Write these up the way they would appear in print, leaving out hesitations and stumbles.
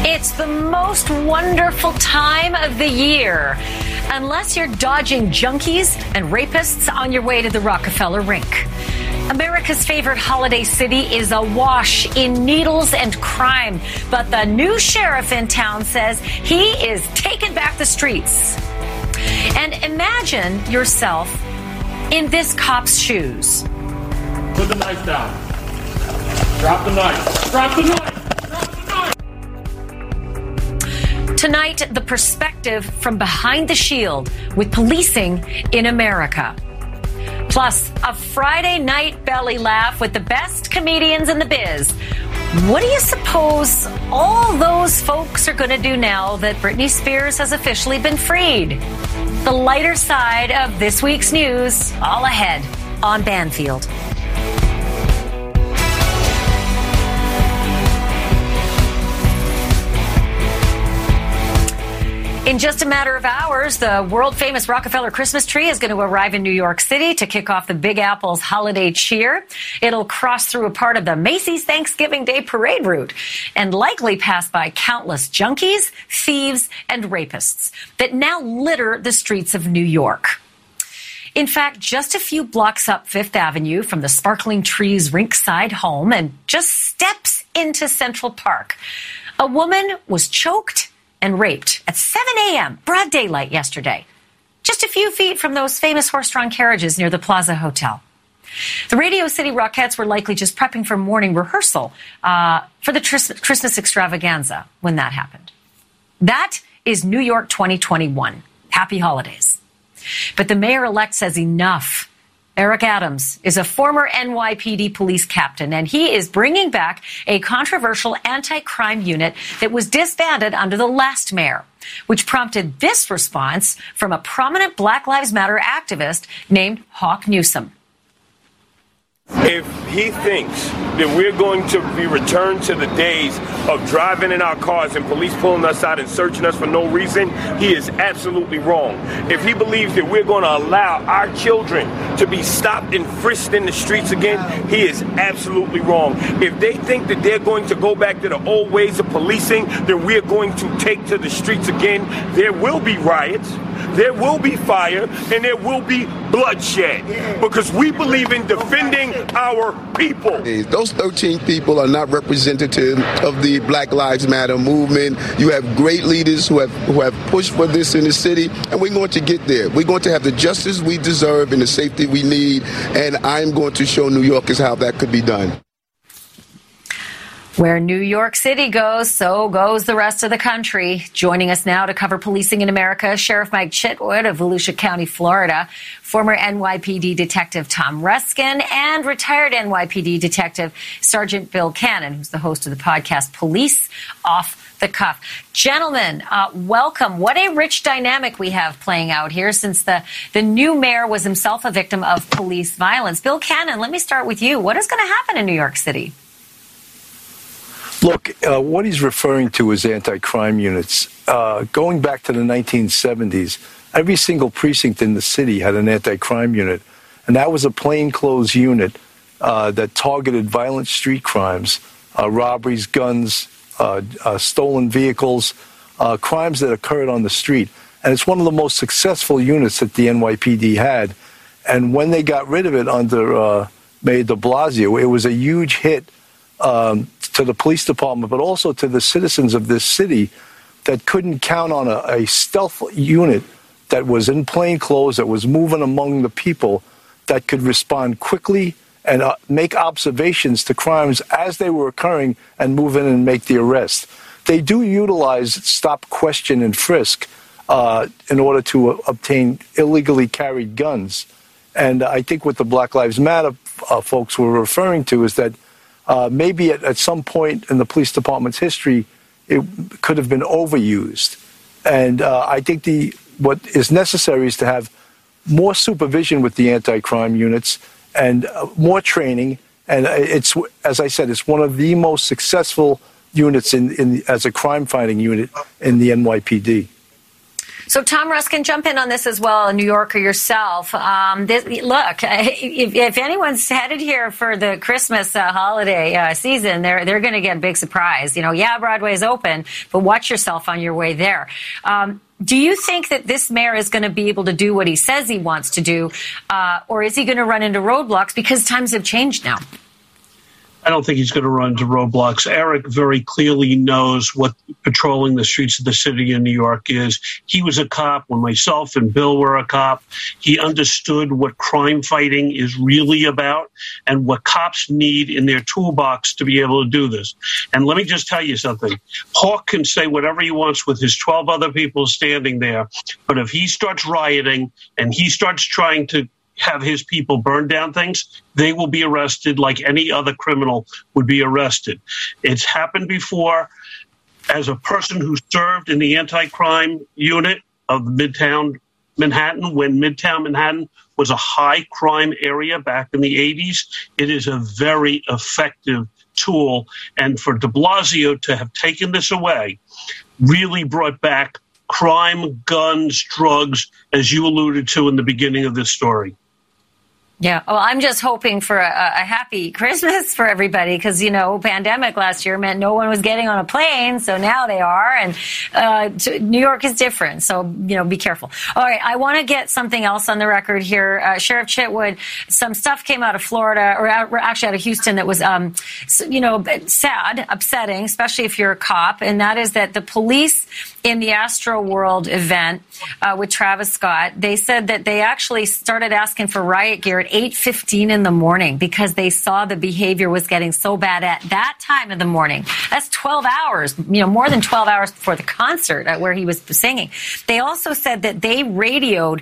It's the most wonderful time of the year, unless you're dodging junkies and rapists on your way to the Rockefeller Rink. America's favorite holiday city is awash in needles and crime, but the new sheriff in town says he is taking back the streets. And imagine yourself in this cop's shoes. Put the knife down. Drop the knife. Drop the knife. Tonight, the perspective from behind the shield with policing in America. Plus, a Friday night belly laugh with the best comedians in the biz. What do you suppose all those folks are going to do now that Britney Spears has officially been freed? The lighter side of this week's news, all ahead on Banfield. In just a matter of hours, the world-famous Rockefeller Christmas tree is going to arrive in New York City to kick off the Big Apple's holiday cheer. It'll cross through a part of the Macy's Thanksgiving Day parade route and likely pass by countless junkies, thieves, and rapists that now litter the streets of New York. In fact, just a few blocks up Fifth Avenue from the Sparkling Trees Rinkside home and just steps into Central Park, a woman was choked and raped at 7 a.m., broad daylight yesterday, just a few feet from those famous horse-drawn carriages near the Plaza Hotel. The Radio City Rockettes were likely just prepping for morning rehearsal for the Christmas extravaganza when that happened. That is New York 2021. Happy holidays. But the mayor-elect says enough. Eric Adams is a former NYPD police captain, and he is bringing back a controversial anti-crime unit that was disbanded under the last mayor, which prompted this response from a prominent Black Lives Matter activist named Hawk Newsome. If he thinks that we're going to be returned to the days of driving in our cars and police pulling us out and searching us for no reason, he is absolutely wrong. If he believes that we're going to allow our children to be stopped and frisked in the streets again, he is absolutely wrong. If they think that they're going to go back to the old ways of policing, then we're going to take to the streets again. There will be riots, there will be fire, and there will be bloodshed, because we believe in defending our people. Those 13 people are not representative of the Black Lives Matter movement. You have great leaders who have pushed for this in the city, and we're going to get there. We're going to have the justice we deserve and the safety we need, and I'm going to show New Yorkers how that could be done. Where New York City goes, so goes the rest of the country. Joining us now to cover policing in America, Sheriff Mike Chitwood of Volusia County, Florida, former NYPD Detective Tom Reskin, and retired NYPD Detective Sergeant Bill Cannon, who's the host of the podcast Police Off the Cuff. Gentlemen, welcome. What a rich dynamic we have playing out here since the new mayor was himself a victim of police violence. Bill Cannon, let me start with you. What is going to happen in New York City? Look, what he's referring to is anti-crime units. Going back to the 1970s, every single precinct in the city had an anti-crime unit, and that was a plainclothes unit that targeted violent street crimes, robberies, guns, stolen vehicles, crimes that occurred on the street. And it's one of the most successful units that the NYPD had. And when they got rid of it under Mayor de Blasio, it was a huge hit to the police department, but also to the citizens of this city that couldn't count on a stealth unit that was in plain clothes, that was moving among the people, that could respond quickly and make observations to crimes as they were occurring and move in and make the arrest. They do utilize stop, question, and frisk in order to obtain illegally carried guns. And I think what the Black Lives Matter folks were referring to is that maybe at some point in the police department's history, it could have been overused. And I think what is necessary is to have more supervision with the anti-crime units and more training. And it's, as I said, it's one of the most successful units as a crime-fighting unit in the NYPD. So, Tom Ruskin, jump in on this as well, a New Yorker yourself. Look, if anyone's headed here for the Christmas holiday season, they're going to get a big surprise. Broadway's open, but watch yourself on your way there. Do you think that this mayor is going to be able to do what he says he wants to do, or is he going to run into roadblocks because times have changed now? I don't think he's going to run into roadblocks. Eric very clearly knows what patrolling the streets of the city of New York is. He was a cop when myself and Bill were a cop. He understood what crime fighting is really about and what cops need in their toolbox to be able to do this. And let me just tell you something. Hawk can say whatever he wants with his 12 other people standing there, but if he starts rioting and he starts trying to have his people burn down things, they will be arrested like any other criminal would be arrested. It's happened before. As a person who served in the anti-crime unit of Midtown Manhattan, when Midtown Manhattan was a high crime area back in the 80s, it is a very effective tool. And for de Blasio to have taken this away really brought back crime, guns, drugs, as you alluded to in the beginning of this story. Yeah, well, I'm just hoping for a happy Christmas for everybody because, pandemic last year meant no one was getting on a plane, so now they are, and New York is different, so, be careful. All right, I want to get something else on the record here. Sheriff Chitwood, some stuff came out of Florida, or actually out of Houston that was, sad, upsetting, especially if you're a cop, and that is that the police in the Astroworld event with Travis Scott, they said that they actually started asking for riot gear at 8:15 in the morning because they saw the behavior was getting so bad at that time of the morning. That's 12 hours, more than 12 hours before the concert where he was singing. They also said that they radioed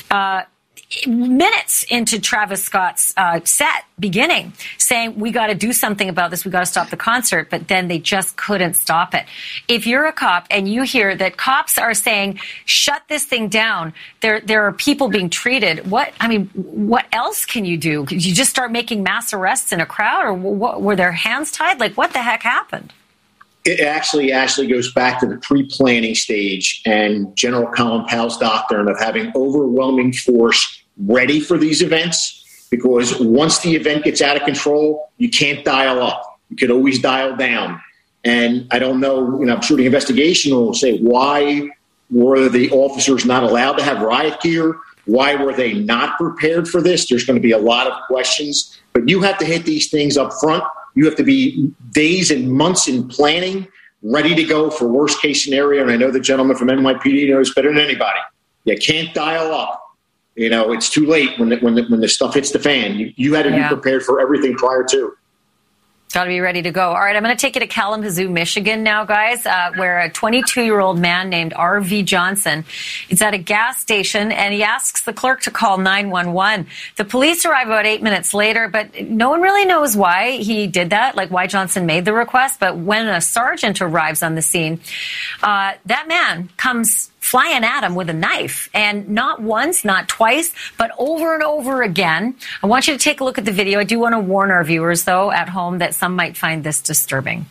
minutes into Travis Scott's set beginning, saying, we got to do something about this. We got to stop the concert. But then they just couldn't stop it. If you're a cop and you hear that cops are saying, shut this thing down, there are people being treated. What else can you do? Could you just start making mass arrests in a crowd, or were their hands tied? Like, what the heck happened? It actually goes back to the pre-planning stage and General Colin Powell's doctrine of having overwhelming force ready for these events, because once the event gets out of control, you can't dial up. You could always dial down. And I don't know, I'm sure the investigation will say, why were the officers not allowed to have riot gear? Why were they not prepared for this? There's going to be a lot of questions, but you have to hit these things up front. You have to be days and months in planning, ready to go for worst case scenario. And I know the gentleman from NYPD knows better than anybody. You can't dial up. It's too late when the stuff hits the fan. You had to be prepared for everything prior to. Got to be ready to go. All right, I'm going to take you to Kalamazoo, Michigan now, guys, where a 22-year-old man named R.V. Johnson is at a gas station, and he asks the clerk to call 911. The police arrive about 8 minutes later, but no one really knows why he did that, like why Johnson made the request. But when a sergeant arrives on the scene, that man comes flying at him with a knife, and not once, not twice, but over and over again. I want you to take a look at the video. I do want to warn our viewers, though, at home that some might find this disturbing.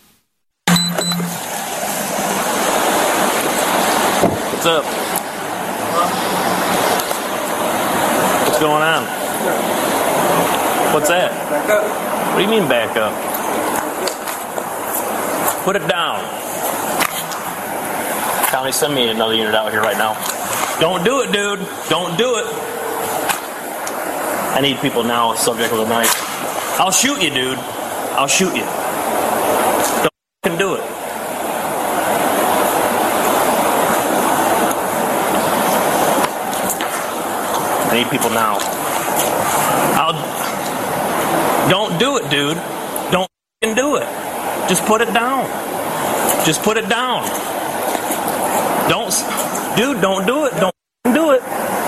What's up? What's going on? What's that? Back up. What do you mean back up? Put it down. Tommy, send me another unit out here right now. Don't do it, dude. Don't do it. I need people now subject with a knife. I'll shoot you, dude. I'll shoot you. Don't fucking do it. I need people now. Don't do it, dude. Don't fucking do it. Just put it down. Just put it down. Don't do it. Don't do it.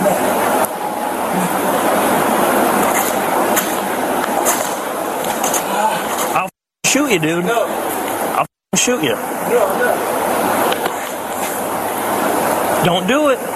I'll shoot you, dude. No. I'll shoot you. No. Don't do it.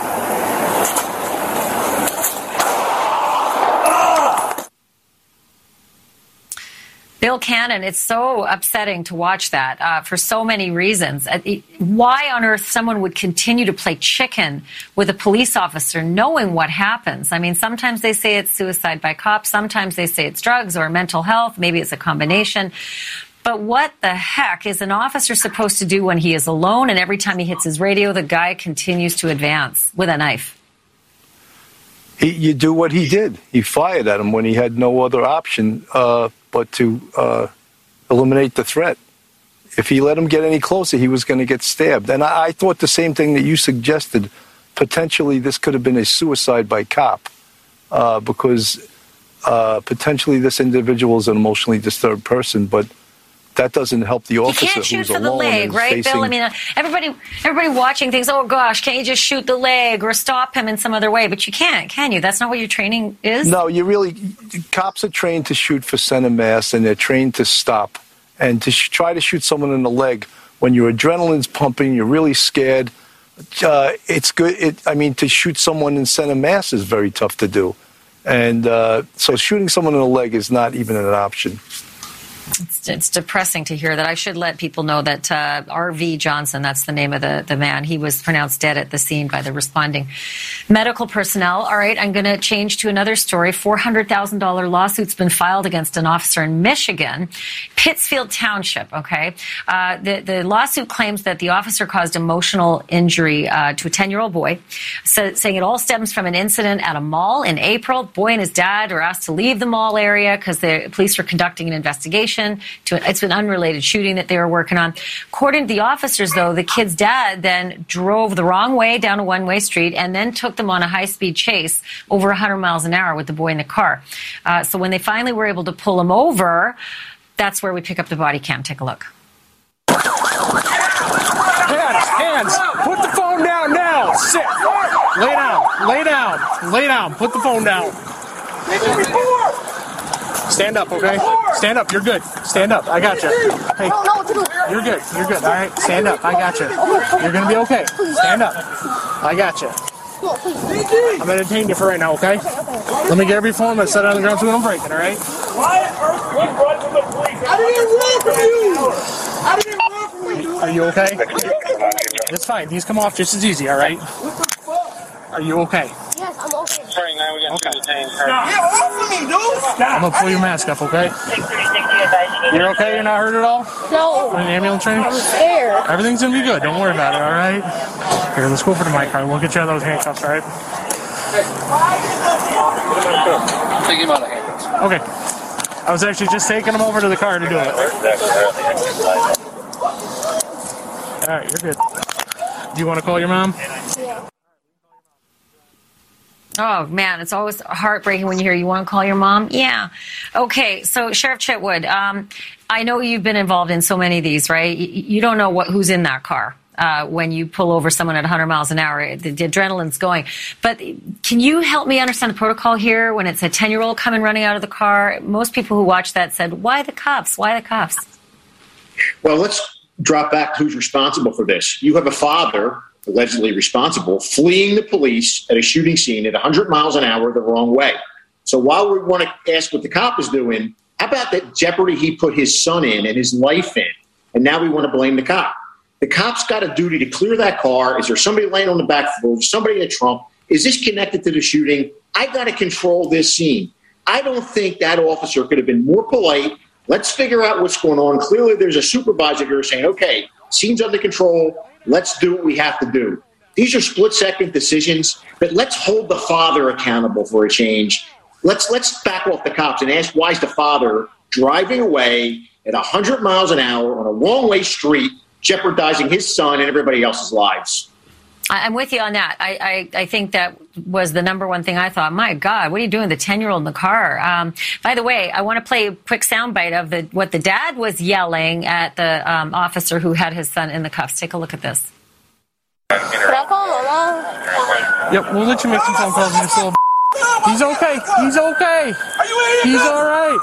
Bill Cannon, it's so upsetting to watch that for so many reasons. Why on earth someone would continue to play chicken with a police officer knowing what happens? I mean, sometimes they say it's suicide by cop. Sometimes they say it's drugs or mental health. Maybe it's a combination. But what the heck is an officer supposed to do when he is alone and every time he hits his radio, the guy continues to advance with a knife? You do what he did. He fired at him when he had no other option but to eliminate the threat. If he let him get any closer, he was going to get stabbed. And I thought the same thing that you suggested. Potentially, this could have been a suicide by cop because potentially this individual is an emotionally disturbed person, but that doesn't help the officer who's alone. You can't shoot for the leg, right, Bill? I mean, everybody watching thinks, oh, gosh, can't you just shoot the leg or stop him in some other way? But you can't, can you? That's not what your training is? No, cops are trained to shoot for center mass, and they're trained to stop. And to try to shoot someone in the leg when your adrenaline's pumping, you're really scared, it's good. To shoot someone in center mass is very tough to do. And so shooting someone in the leg is not even an option. It's depressing to hear that. I should let people know that R.V. Johnson, that's the name of the man, he was pronounced dead at the scene by the responding medical personnel. All right, I'm going to change to another story. $400,000 lawsuit's been filed against an officer in Michigan, Pittsfield Township, okay? The lawsuit claims that the officer caused emotional injury to a 10-year-old boy, saying it all stems from an incident at a mall in April. Boy and his dad were asked to leave the mall area because the police were conducting an investigation. It's an unrelated shooting that they were working on. According to the officers, though, the kid's dad then drove the wrong way down a one-way street and then took them on a high-speed chase over 100 miles an hour with the boy in the car. So when they finally were able to pull him over, that's where we pick up the body cam. Take a look. Hands. Put the phone down now. Sit. Lay down. Put the phone down. Stand up, okay? Stand up. You're good. Stand up. I got you. Hey, you're good. All right, stand up. I got you. You're gonna be okay. Stand up. I got you. I'm gonna detain you for right now, okay? Let me get every phone that's set on the ground so we don't break it, all right? I didn't run from you. Are you okay? It's fine. These come off just as easy, all right? Are you okay? Yes, I'm okay. Okay. I'm gonna pull your mask up, okay? You're okay? You're not hurt at all? No. An ambulance train? I'm scared. Everything's gonna be good. Don't worry about it, all right? Here, let's go for the mic card. We'll get you out of those handcuffs, all right? Take him out of handcuffs. Okay. I was actually just taking him over to the car to do it. All right, you're good. Do you want to call your mom? Yeah. Oh, man, it's always heartbreaking when you hear you want to call your mom. Yeah. Okay, so Sheriff Chitwood, I know you've been involved in so many of these, right? You don't know who's in that car when you pull over someone at 100 miles an hour. The adrenaline's going. But can you help me understand the protocol here when it's a 10-year-old coming running out of the car? Most people who watched that said, why the cops? Why the cops? Well, let's drop back to who's responsible for this. You have a father allegedly responsible, fleeing the police at a shooting scene at 100 miles an hour the wrong way. So while we want to ask what the cop is doing, how about that jeopardy he put his son in and his life in, and now we want to blame the cop? The cop's got a duty to clear that car. Is there somebody laying on the back floor? Is somebody in a trunk? Is this connected to the shooting? I've got to control this scene. I don't think that officer could have been more polite. Let's figure out what's going on. Clearly, there's a supervisor here saying, okay, scene's under control. Let's do what we have to do. These are split-second decisions, but let's hold the father accountable for a change. Let's back off the cops and ask, why is the father driving away at 100 miles an hour on a wrong-way street, jeopardizing his son and everybody else's lives? I'm with you on that. I think that was the number one thing I thought. My God, what are you doing? The 10-year-old in the car. By the way, I want to play a quick soundbite of what the dad was yelling at the officer who had his son in the cuffs. Take a look at this. Can I call my mom? Yep, we'll let you make some phone calls in this little. He's okay. He's okay. He's all right.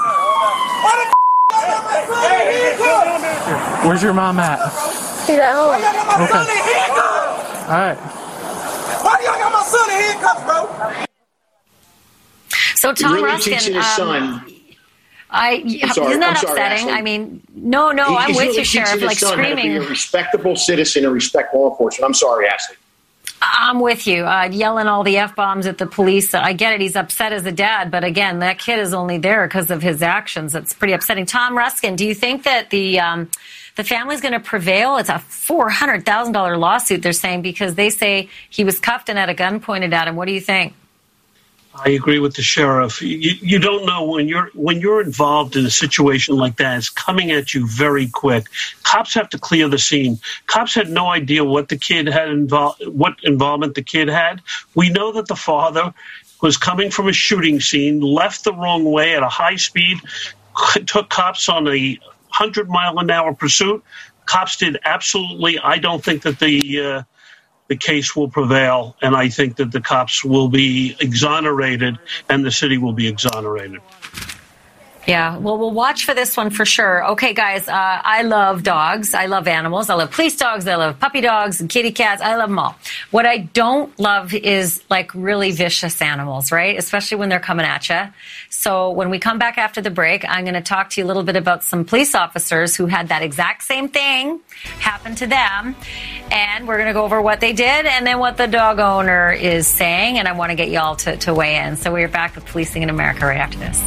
Here, where's your mom at? She's at home. Okay. All right. Why do y'all got my son in handcuffs, bro? So Tom really Ruskin, teaching his son. Isn't that upsetting? I mean, no, I'm with you, Sheriff. Like screaming. Be a respectable citizen and respect law enforcement. I'm sorry, Ashley. I'm with you. Yelling all the F-bombs at the police. I get it. He's upset as a dad. But again, that kid is only there because of his actions. That's pretty upsetting. Tom Ruskin, do you think that the family's going to prevail? It's a $400,000 lawsuit, they're saying, because they say he was cuffed and had a gun pointed at him. What do you think? I agree with the sheriff. You don't know when you're involved in a situation like that. It's coming at you very quick. Cops have to clear the scene. Cops had no idea what the kid had what involvement the kid had. We know that the father was coming from a shooting scene, left the wrong way at a high speed, took cops on a 100-mile-an-hour pursuit. Cops did absolutely. I don't think that the case will prevail, and I think that the cops will be exonerated and the city will be exonerated. Yeah, well, we'll watch for this one for sure. Okay, guys, I love dogs. I love animals. I love police dogs. I love puppy dogs and kitty cats. I love them all. What I don't love is like really vicious animals, right? Especially when they're coming at you. So when we come back after the break, I'm going to talk to you a little bit about some police officers who had that exact same thing happen to them. And we're going to go over what they did and then what the dog owner is saying. And I want to get y'all to weigh in. So we're back with Policing in America right after this.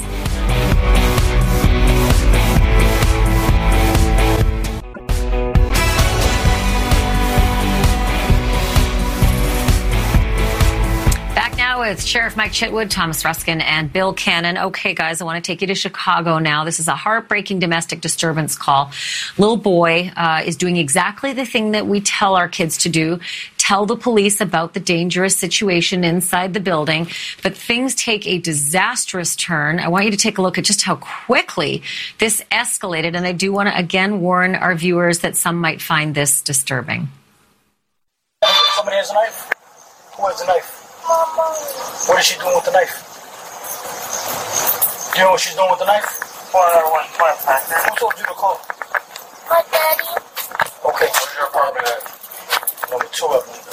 With Sheriff Mike Chitwood, Thomas Ruskin, and Bill Cannon. Okay, guys, I want to take you to Chicago now. This is a heartbreaking domestic disturbance call. Little boy is doing exactly the thing that we tell our kids to do. Tell the police about the dangerous situation inside the building. But things take a disastrous turn. I want you to take a look at just how quickly this escalated. And I do want to again warn our viewers that some might find this disturbing. Somebody has a knife? Who has a knife? What is she doing with the knife? Do you know what she's doing with the knife? Who told you to call? My daddy. Okay, where's your apartment at? Number 2 of them.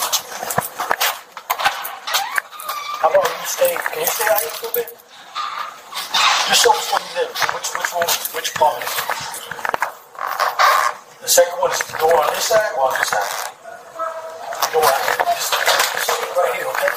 How about you stay? Can you stay out here for a bit? Just show us where you live. Which room? Which apartment? The second one is the door on this side or on this side? The door on this side. Just right here, okay?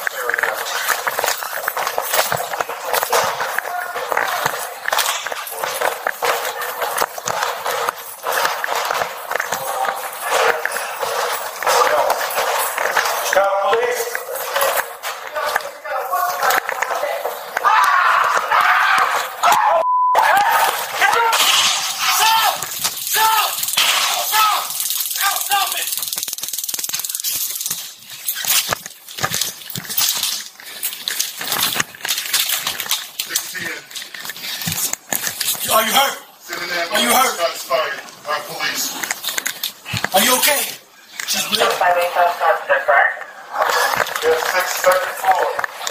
Are you hurt? Are you hurt? Police. Are you okay? She's bleeding. Yes, 6th floor.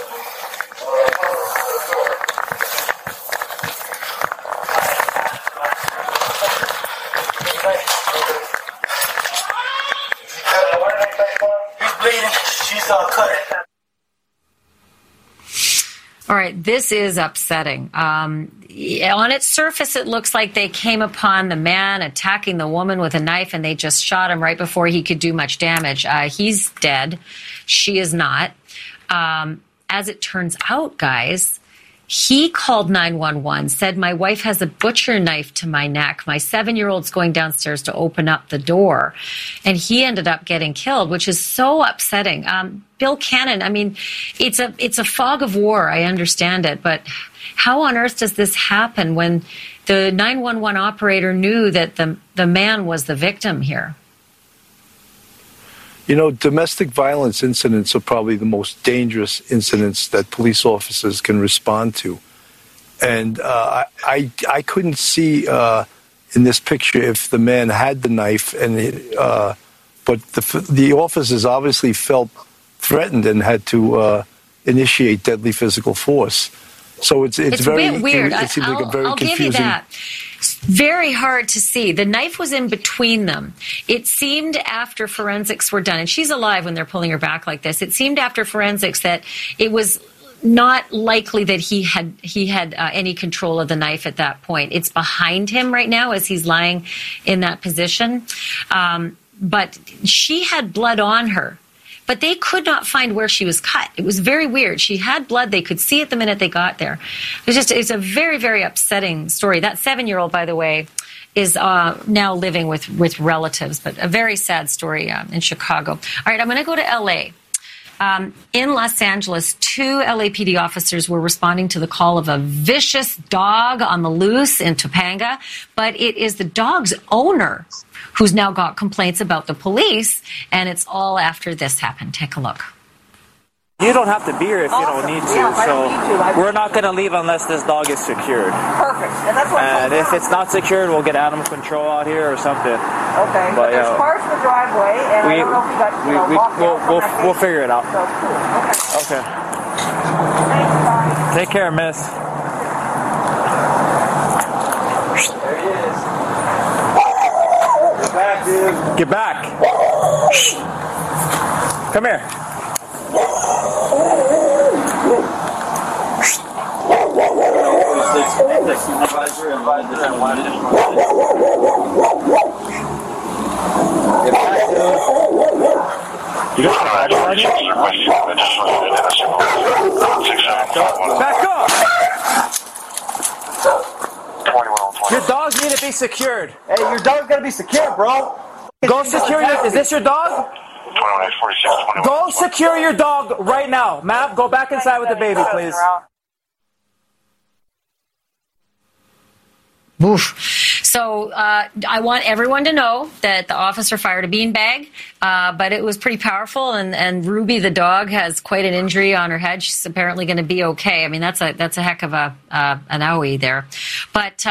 He's bleeding. She's cut. All right, this is upsetting. On its surface, it looks like they came upon the man attacking the woman with a knife, and they just shot him right before he could do much damage. He's dead. She is not. As it turns out, guys, he called 911, said, my wife has a butcher knife to my neck. My 7-year-old's going downstairs to open up the door. And he ended up getting killed, which is so upsetting. Bill Cannon, I mean, it's a fog of war. I understand it. But how on earth does this happen when the 911 operator knew that the man was the victim here? You know, domestic violence incidents are probably the most dangerous incidents that police officers can respond to. And I couldn't see in this picture if the man had the knife, but the officers obviously felt threatened and had to initiate deadly physical force. So it's very a bit weird. It seems like a very I'll confusing. Give you that. Very hard to see. The knife was in between them. It seemed after forensics were done, and she's alive when they're pulling her back like this. It seemed after forensics that it was not likely that he had any control of the knife at that point. It's behind him right now as he's lying in that position. But she had blood on her. But they could not find where she was cut. It was very weird. She had blood. They could see it the minute they got there. It's a very, very upsetting story. That 7-year-old, by the way, is now living with relatives. But a very sad story in Chicago. All right, I'm going to go to L.A. In Los Angeles, 2 LAPD officers were responding to the call of a vicious dog on the loose in Topanga. But it is the dog's owner who's now got complaints about the police, and it's all after this happened. Take a look. You don't have to be here if you don't need to, so we're not going to leave unless this dog is secured. Perfect. And if it's not secured, we'll get animal control out here or something. Okay. But there's cars in the driveway, and I don't know if you got we'll figure it out. So cool. Okay. Thanks, bye. Take care, miss. There he is. Get back, dude. Get back. Come here. You got back up. Your dogs need to be secured. Hey, your dog's got to be secured, bro. Go secure your... Is this your dog? 2146. Go secure your dog right now. Matt, go back inside with the baby, please. Oof. So I want everyone to know that the officer fired a beanbag, but it was pretty powerful. And Ruby, the dog, has quite an injury on her head. She's apparently going to be okay. I mean, that's a heck of an owie there. But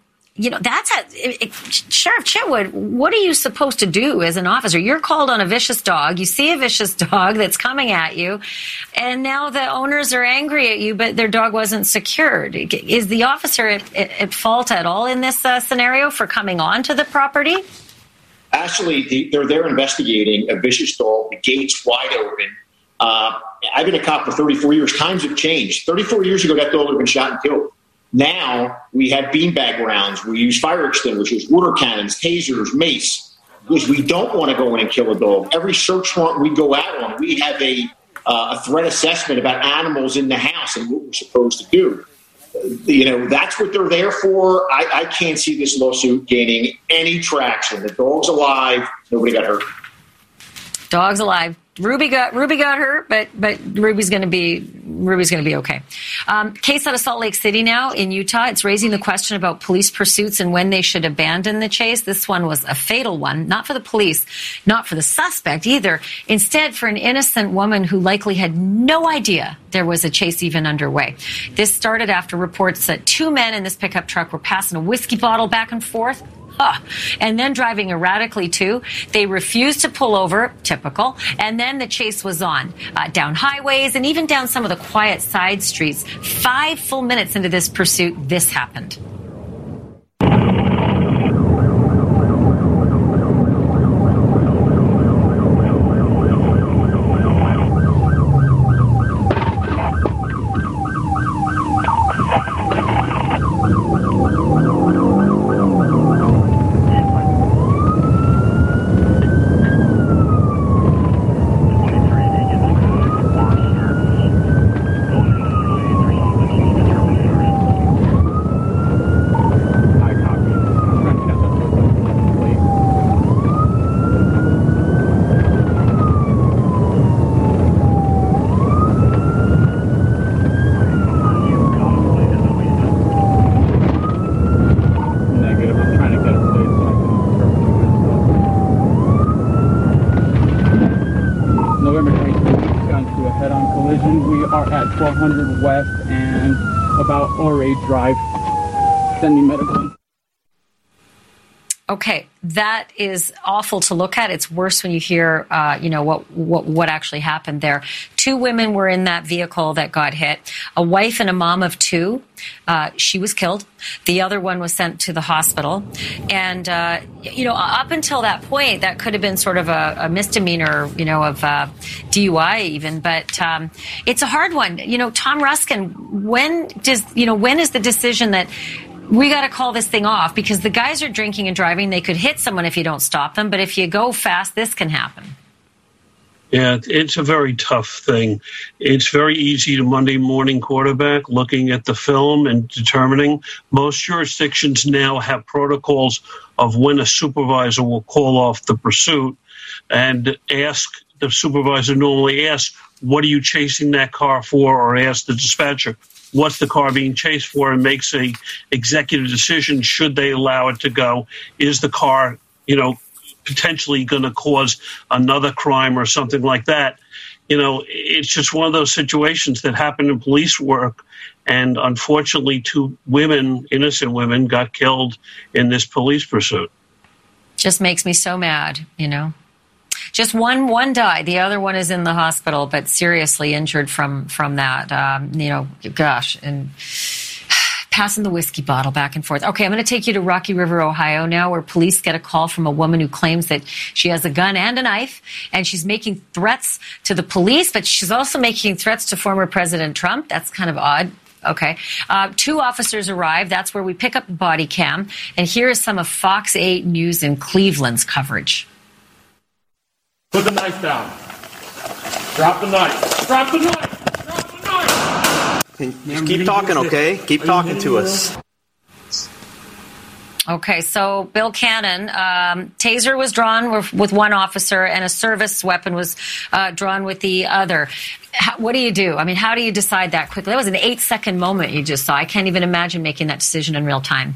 Sheriff Chitwood, what are you supposed to do as an officer? You're called on a vicious dog. You see a vicious dog that's coming at you, and now the owners are angry at you, but their dog wasn't secured. Is the officer at fault at all in this scenario for coming on to the property? Actually, they're there investigating a vicious dog. The gate's wide open. I've been a cop for 34 years. Times have changed. 34 years ago, that dog would have been shot and killed. Now we have beanbag rounds. We use fire extinguishers, water cannons, tasers, mace, because we don't want to go in and kill a dog. Every search warrant we go out on, we have a threat assessment about animals in the house and what we're supposed to do. That's what they're there for. I can't see this lawsuit gaining any traction. The dog's alive. Nobody got hurt. Dog's alive. Ruby got hurt, but Ruby's going to be okay. Case out of Salt Lake City now in Utah. It's raising the question about police pursuits and when they should abandon the chase. This one was a fatal one, not for the police, not for the suspect either. Instead, for an innocent woman who likely had no idea there was a chase even underway. This started after reports that 2 men in this pickup truck were passing a whiskey bottle back and forth. And then driving erratically, too. They refused to pull over, typical, and then the chase was on, down highways and even down some of the quiet side streets. 5 full minutes into this pursuit, this happened. West and about Ore Drive. Send me medical. Okay, that is awful to look at. It's worse when you hear, what actually happened there. 2 women were in that vehicle that got hit. A wife and a mom of 2. She was killed. The other one was sent to the hospital. And, up until that point, that could have been sort of a misdemeanor, of DUI even. But it's a hard one. Tom Ruskin, when is the decision that we got to call this thing off? Because the guys are drinking and driving. They could hit someone if you don't stop them. But if you go fast, this can happen. Yeah, it's a very tough thing. It's very easy to Monday morning quarterback looking at the film and determining. Most jurisdictions now have protocols of when a supervisor will call off the pursuit and ask the supervisor, normally asks, what are you chasing that car for? Or ask the dispatcher, what's the car being chased for, and makes a executive decision. Should they allow it to go? Is the car, potentially going to cause another crime or something like that? It's just one of those situations that happen in police work. And unfortunately, 2 women, innocent women, got killed in this police pursuit. Just makes me so mad, Just one died. The other one is in the hospital, but seriously injured from that. And passing the whiskey bottle back and forth. Okay, I'm going to take you to Rocky River, Ohio now, where police get a call from a woman who claims that she has a gun and a knife, and she's making threats to the police, but she's also making threats to former President Trump. That's kind of odd. Okay. 2 officers arrive. That's where we pick up the body cam. And here is some of Fox 8 News in Cleveland's coverage. Put the knife down. Drop the knife. Drop the knife. Just keep talking, okay? Keep talking to us. Okay, so Bill Cannon, taser was drawn with one officer and a service weapon was drawn with the other. What do you do? I mean, how do you decide that quickly? That was an 8-second moment you just saw. I can't even imagine making that decision in real time.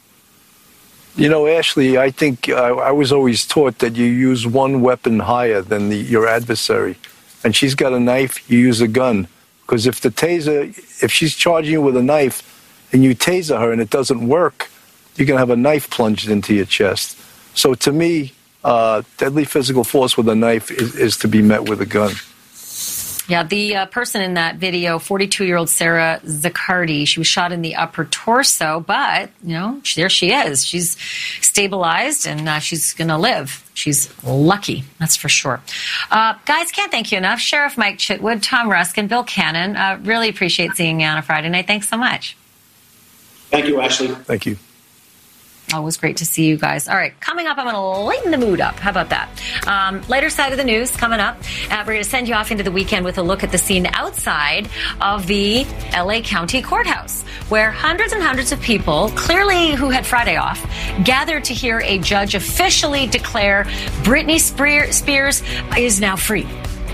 Ashley, I think I was always taught that you use one weapon higher than your adversary. And she's got a knife, you use a gun. Because if she's charging you with a knife and you taser her and it doesn't work, you're going to have a knife plunged into your chest. So to me, deadly physical force with a knife is to be met with a gun. Yeah, the person in that video, 42-year-old Sarah Zaccardi, she was shot in the upper torso, but, there she is. She's stabilized and she's going to live. She's lucky, that's for sure. Guys, can't thank you enough. Sheriff Mike Chitwood, Tom Ruskin, Bill Cannon, really appreciate seeing you on a Friday night. Thanks so much. Thank you, Ashley. Thank you. Always great to see you guys. All right, coming up, I'm going to lighten the mood up. How about that? Later side of the news coming up. We're going to send you off into the weekend with a look at the scene outside of the LA County Courthouse, where hundreds and hundreds of people, clearly who had Friday off, gathered to hear a judge officially declare Britney Spears is now free.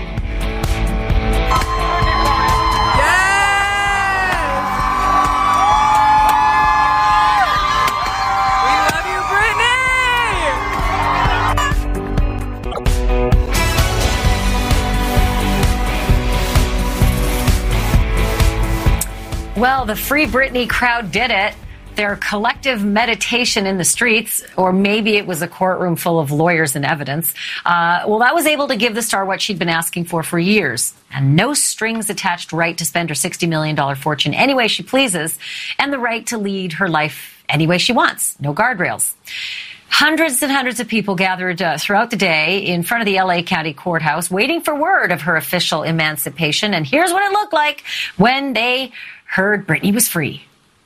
Well, the Free Britney crowd did it. Their collective meditation in the streets, or maybe it was a courtroom full of lawyers and evidence. That was able to give the star what she'd been asking for years. And no strings attached right to spend her $60 million fortune any way she pleases, and the right to lead her life any way she wants. No guardrails. Hundreds and hundreds of people gathered throughout the day in front of the LA County Courthouse waiting for word of her official emancipation. And here's what it looked like when they heard Britney was free.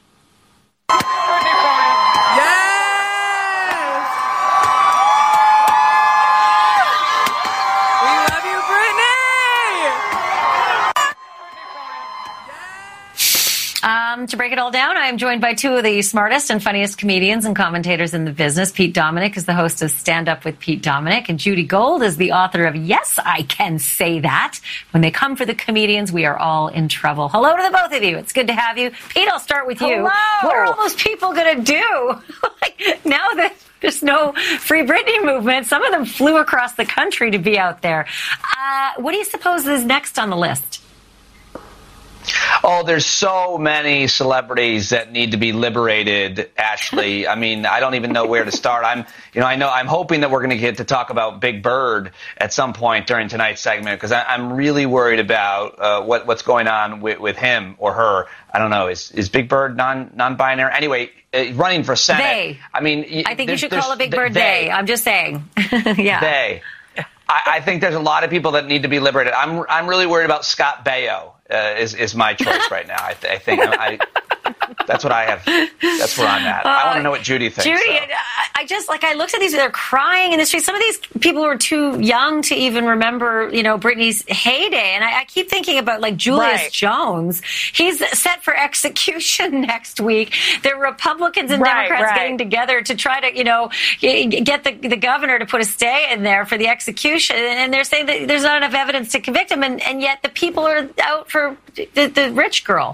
To break it all down, I am joined by 2 of the smartest and funniest comedians and commentators in the business. Pete Dominick is the host of Stand Up with Pete Dominick, and Judy Gold is the author of Yes, I Can Say That. When they come for the comedians, we are all in trouble. Hello to the both of you. It's good to have you. Pete, I'll start with you. Hello. What are all those people going to do? Now that there's no Free Britney movement, some of them flew across the country to be out there. What do you suppose is next on the list? Oh, there's so many celebrities that need to be liberated, Ashley. I mean, I don't even know where to start. I'm hoping that we're going to get to talk about Big Bird at some point during tonight's segment, because I'm really worried about what's going on with him or her. I don't know. Is Big Bird non-binary? Anyway, running for Senate. They. I mean, I think you should call it Big Bird they. I'm just saying. Yeah. They. I think there's a lot of people that need to be liberated. I'm really worried about Scott Baio. Is my choice right now. I think that's what I have. That's where I'm at. I want to know what Judy thinks. Judy, I looked at these. They're crying in the street. Some of these people were too young to even remember, Britney's heyday. And I keep thinking about Julius Jones. He's set for execution next week. There are Republicans and Democrats getting together to try to, get the governor to put a stay in there for the execution. And they're saying that there's not enough evidence to convict him, and yet the people are out for the rich girl.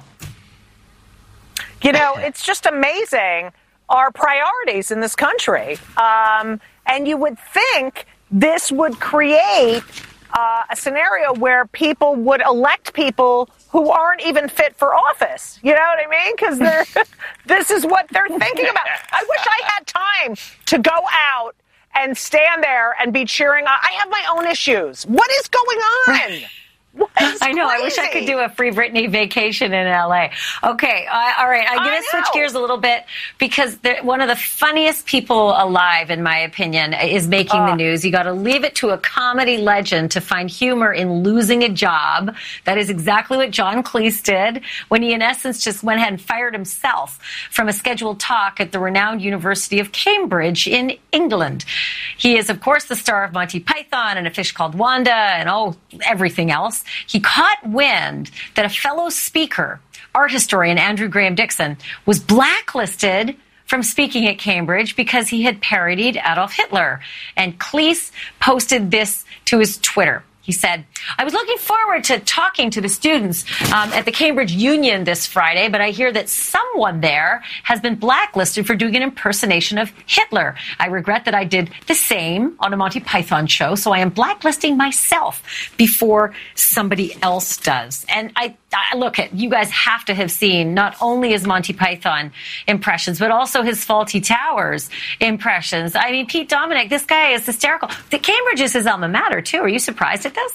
It's just amazing our priorities in this country. And you would think this would create a scenario where people would elect people who aren't even fit for office. You know what I mean? Because this is what they're thinking about. I wish I had time to go out and stand there and be cheering. I have my own issues. What is going on? I know. Crazy. I wish I could do a free Britney vacation in L.A. Okay. All right. I'm going to switch gears a little bit because one of the funniest people alive, in my opinion, is making the news. You got to leave it to a comedy legend to find humor in losing a job. That is exactly what John Cleese did when he, in essence, just went ahead and fired himself from a scheduled talk at the renowned University of Cambridge in England. He is, of course, the star of Monty Python and A Fish Called Wanda and everything else. He caught wind that a fellow speaker, art historian Andrew Graham Dixon, was blacklisted from speaking at Cambridge because he had parodied Adolf Hitler. And Cleese posted this to his Twitter. He said, I was looking forward to talking to the students at the Cambridge Union this Friday, but I hear that someone there has been blacklisted for doing an impersonation of Hitler. I regret that I did the same on a Monty Python show, so I am blacklisting myself before somebody else does. And I look at, you guys have to have seen not only his Monty Python impressions, but also his Fawlty Towers impressions. I mean, Pete Dominic, this guy is hysterical. The Cambridge is his alma mater, too. Are you surprised at this?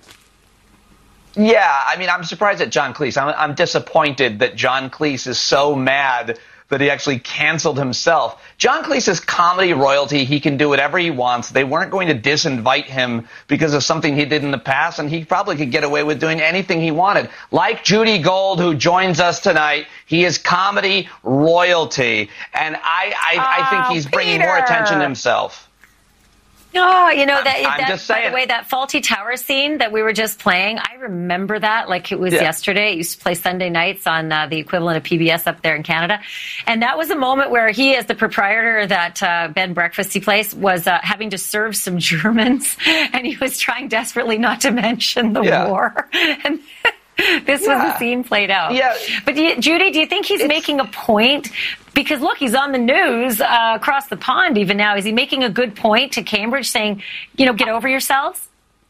Yeah, I mean, I'm surprised at John Cleese. I'm disappointed that John Cleese is so mad that he actually canceled himself. John Cleese is comedy royalty. He can do whatever he wants. They weren't going to disinvite him because of something he did in the past, and he probably could get away with doing anything he wanted. Like Judy Gold, who joins us tonight, he is comedy royalty, and I think he's bringing more attention to himself. Oh, I'm just saying. By the way, that Fawlty Towers scene that we were just playing, I remember that like it was yesterday. It used to play Sunday nights on the equivalent of PBS up there in Canada. And that was a moment where he, as the proprietor of that bed and breakfasty place, was having to serve some Germans. And he was trying desperately not to mention the war. And this was the scene played out. Yeah. But Judy, do you think he's making a point? Because, look, he's on the news across the pond even now. Is he making a good point to Cambridge saying, get over yourselves?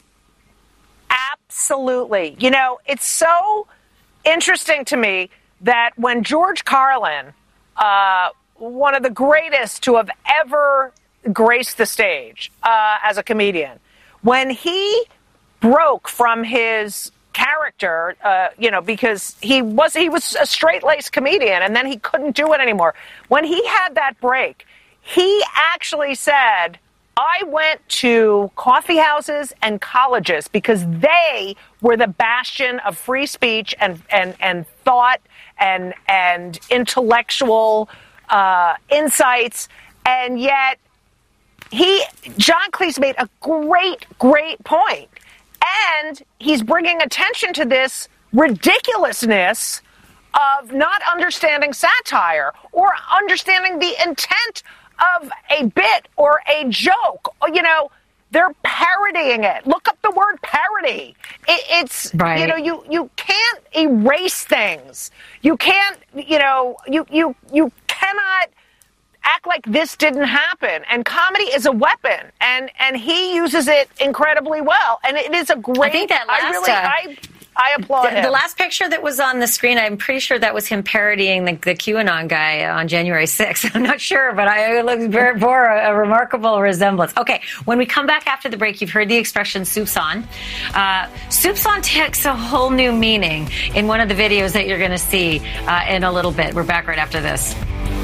Absolutely. It's so interesting to me that when George Carlin, one of the greatest to have ever graced the stage as a comedian, when he broke from his character, because he was a straight-laced comedian, and then he couldn't do it anymore. When he had that break, he actually said, I went to coffee houses and colleges because they were the bastion of free speech and thought and intellectual insights, and yet John Cleese made a great point. And he's bringing attention to this ridiculousness of not understanding satire or understanding the intent of a bit or a joke. They're parodying it. Look up the word parody. It's right. You can't erase things. You can't, you cannot act like this didn't happen. And comedy is a weapon, and he uses it incredibly well. And it is a great. I think that I applaud him. The last picture that was on the screen, I'm pretty sure that was him parodying the QAnon guy on January 6th. I'm not sure, but it looks bore a remarkable resemblance. Okay, when we come back after the break, you've heard the expression "soup's on." "Soup's on" takes a whole new meaning in one of the videos that you're going to see in a little bit. We're back right after this.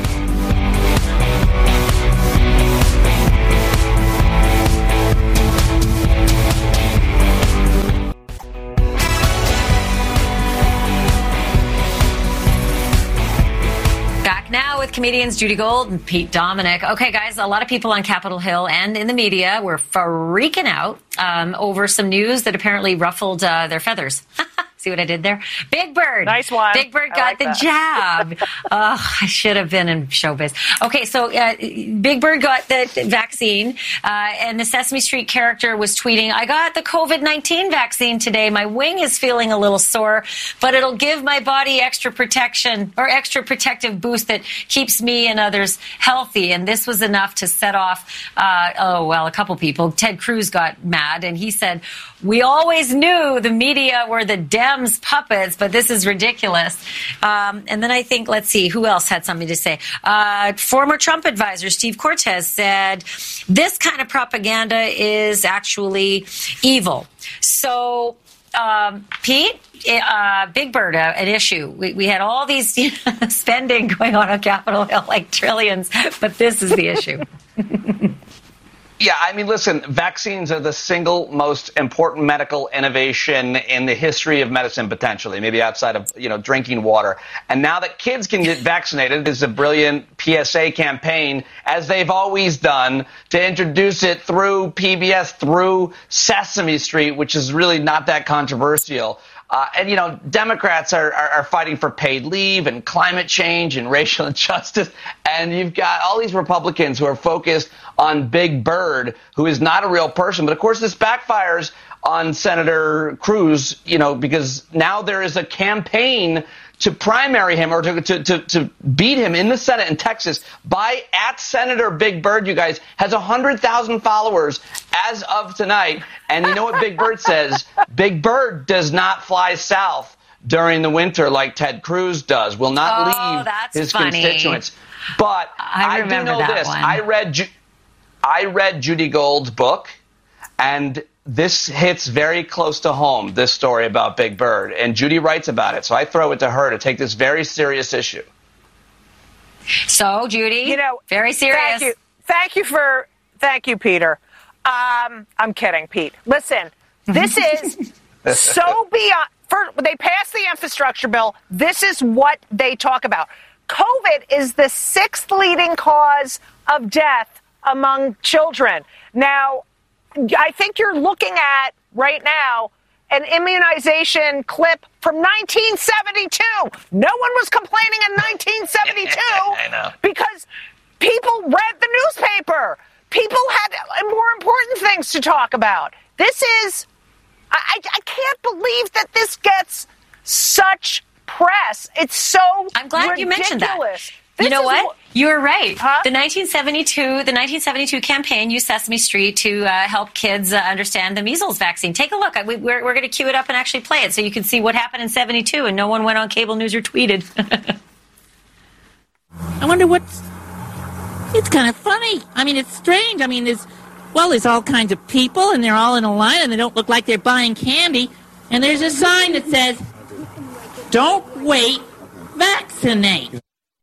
Now with comedians Judy Gold and Pete Dominick. Okay, guys, a lot of people on Capitol Hill and in the media were freaking out over some news that apparently ruffled their feathers. See what I did there? Big Bird. Nice one. Big Bird got the jab. Oh, I should have been in showbiz. Okay, so Big Bird got the vaccine, and the Sesame Street character was tweeting, "I got the COVID-19 vaccine today. My wing is feeling a little sore, but it'll give my body extra protection or extra protective boost that keeps me and others healthy." And this was enough to set off, a couple people. Ted Cruz got mad, and he said, "We always knew the media were the Dems puppets, but this is ridiculous." And then I think, let's see, who else had something to say? Former Trump advisor Steve Cortes said, "This kind of propaganda is actually evil." So, Pete, Big Bird, an issue. We had all these spending going on Capitol Hill, like trillions, but this is the issue. Yeah, I mean, listen, vaccines are the single most important medical innovation in the history of medicine, potentially, maybe outside of, drinking water. And now that kids can get vaccinated, there's a brilliant PSA campaign, as they've always done, to introduce it through PBS, through Sesame Street, which is really not that controversial. Democrats are fighting for paid leave and climate change and racial injustice. And you've got all these Republicans who are focused on Big Bird, who is not a real person. But, of course, this backfires on Senator Cruz, because now there is a campaign to primary him or to beat him in the Senate in Texas by @Senator Big Bird, you guys, has 100,000 followers as of tonight. And you know what Big Bird says? Big Bird does not fly south during the winter like Ted Cruz does, will not leave his constituents. But I do know this. One. I read Judy Gold's book, and this hits very close to home, this story about Big Bird. And Judy writes about it. So I throw it to her to take this very serious issue. So, Judy, very serious. Thank you, Peter. I'm kidding, Pete. Listen, this is so beyond. They passed the infrastructure bill. This is what they talk about. COVID is the 6th leading cause of death among children. Now, I think you're looking at right now an immunization clip from 1972. No one was complaining in 1972 I know. because people read the newspaper. People had more important things to talk about. This is, I can't believe that this gets such press. It's so I'm glad ridiculous. You mentioned that. You know what? You're right. The 1972 campaign used Sesame Street to help kids understand the measles vaccine. Take a look. We're going to cue it up and actually play it so you can see what happened in 72 and no one went on cable news or tweeted. I wonder it's kind of funny. I mean, it's strange. I mean, there's all kinds of people and they're all in a line and they don't look like they're buying candy. And there's a sign that says, "Don't wait, vaccinate."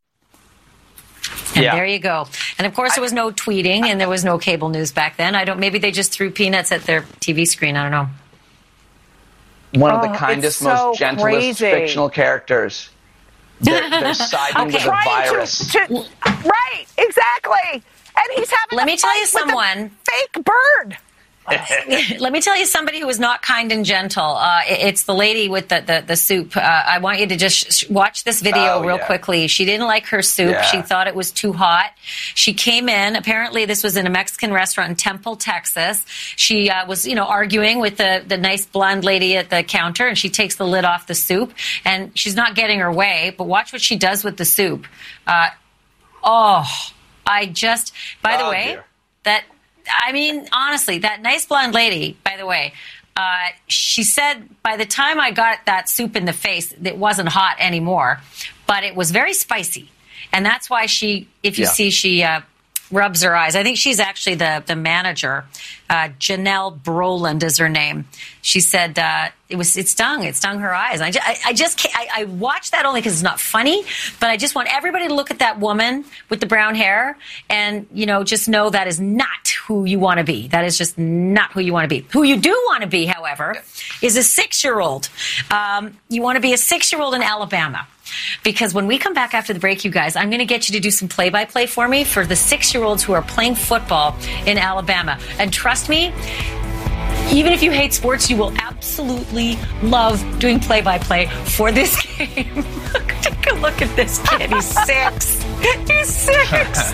And there you go. And of course, there was no tweeting and there was no cable news back then. Maybe they just threw peanuts at their TV screen. I don't know. One of the kindest, most gentlest fictional characters. They're siding with the virus. Right, exactly. And he's having Let me tell you someone. Fake bird. Let me tell you somebody who was not kind and gentle. It's the lady with the soup. I want you to just watch this video real quickly. She didn't like her soup. Yeah. She thought it was too hot. She came in. Apparently, this was in a Mexican restaurant in Temple, Texas. She was, arguing with the nice blonde lady at the counter, and she takes the lid off the soup, and she's not getting her way. But watch what she does with the soup. By the way, honestly, that nice blonde lady, by the way, She said, by the time I got that soup in the face, it wasn't hot anymore, but it was very spicy. And that's why she rubs her eyes. I think she's actually the manager. Janelle Broland is her name. She said it stung her eyes. I watched that only because it's not funny, but I just want everybody to look at that woman with the brown hair and, just know that is not who you want to be. That is just not who you want to be. Who you do want to be, however, is a 6-year-old. You want to be a 6-year-old in Alabama. Because when we come back after the break, you guys, I'm going to get you to do some play-by-play for me for the 6-year-olds who are playing football in Alabama. And trust me, even if you hate sports, you will absolutely love doing play-by-play for this game. Take a look at this kid. He's 6. He's 6.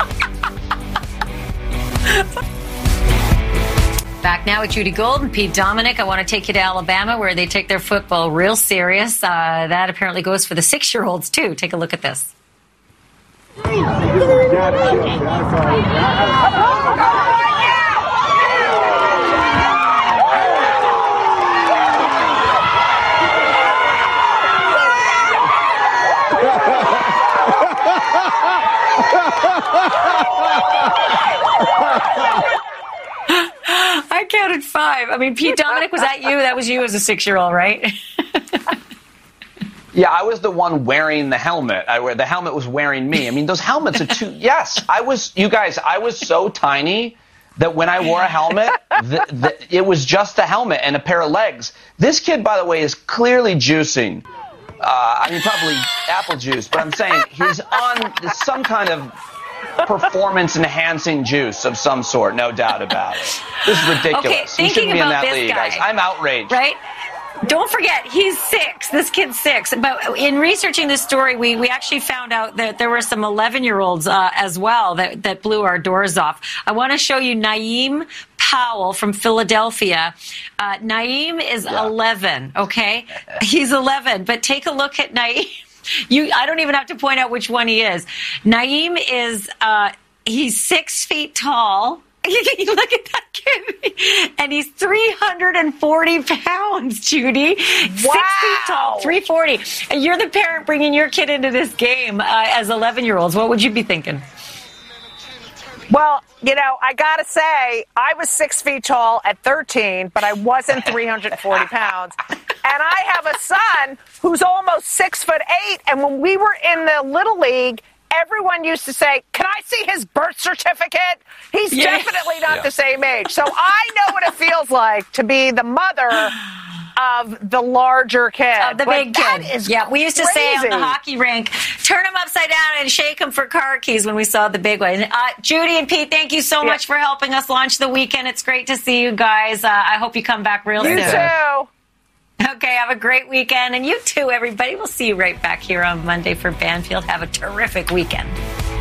Back now with Judy Gold and Pete Dominic. I want to take you to Alabama where they take their football real serious. That apparently goes for the 6-year-olds too. Take a look at this. I counted 5. I mean, Pete Dominic, was that you? That was you as a 6-year-old, right? Yeah, I was the one wearing the helmet. The helmet was wearing me. I mean, those helmets are too... Yes, I was so tiny that when I wore a helmet, it was just a helmet and a pair of legs. This kid, by the way, is clearly juicing. Probably apple juice, but I'm saying he's on some kind of performance-enhancing juice of some sort, no doubt about it. This is ridiculous. Okay, he shouldn't be in that league, guy, guys. I'm outraged. Right? Don't forget, he's 6. This kid's 6. But in researching this story, we actually found out that there were some 11-year-olds as well that blew our doors off. I want to show you Naeem Powell from Philadelphia. Naeem is 11, okay? He's 11, but take a look at Naeem. I don't even have to point out which one he is. Naeem is, he's 6 feet tall. Look at that kid. And he's 340 pounds, Judy. Wow. 6 feet tall, 340. And you're the parent bringing your kid into this game as 11-year-olds. What would you be thinking? Well, I got to say, I was 6 feet tall at 13, but I wasn't 340 pounds. And I have a son who's almost 6'8", and when we were in the Little League, everyone used to say, "Can I see his birth certificate?" He's definitely not the same age. So I know what it feels like to be the mother of the larger kid. Of the big kid. Yeah, we used to say on the hockey rink, turn him upside down and shake him for car keys when we saw the big one. Judy and Pete, thank you so much for helping us launch the weekend. It's great to see you guys. I hope you come back real soon. You too. Okay, have a great weekend. And you too, everybody. We'll see you right back here on Monday for Banfield. Have a terrific weekend.